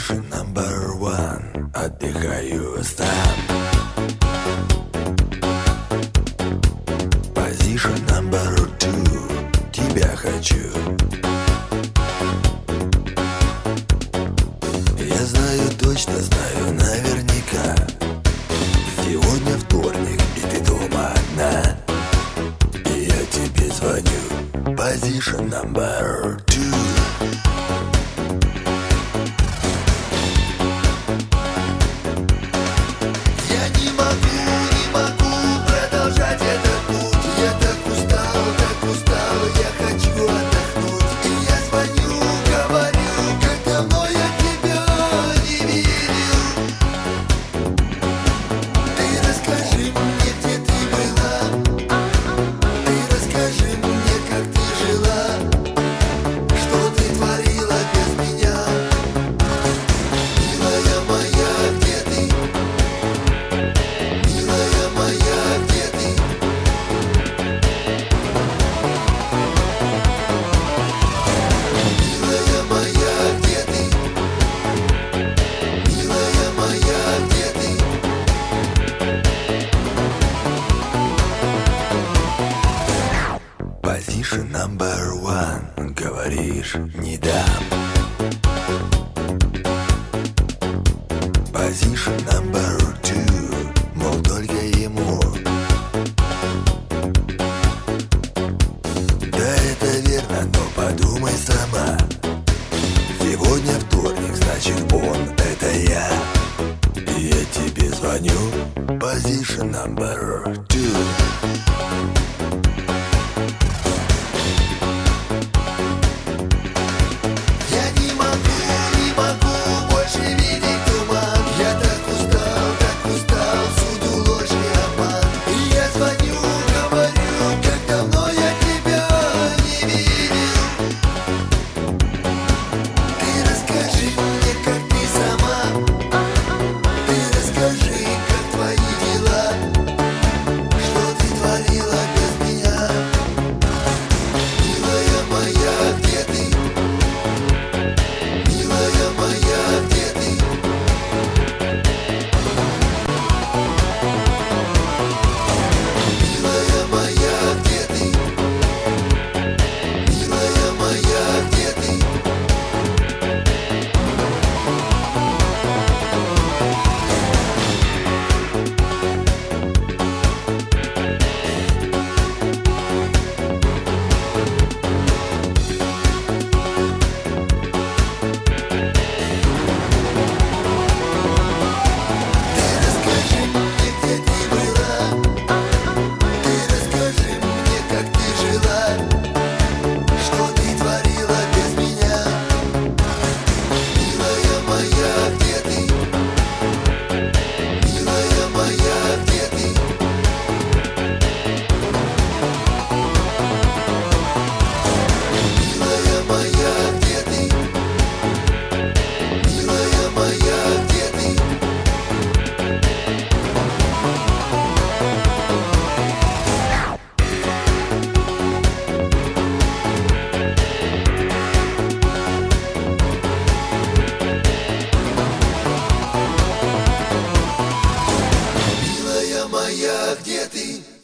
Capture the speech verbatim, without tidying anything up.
Position number one. Отдыхаю сам. Position number two. Тебя хочу. Я знаю, точно знаю, наверняка. Сегодня вторник, и ты дома одна. И я тебе звоню. Position number two. Position number one. Говоришь, не дам. Position number two. Мол, только ему. Да, это верно, но подумай сама. Сегодня вторник, значит он, это я. И я тебе звоню. Position number two. Милая моя, где ты?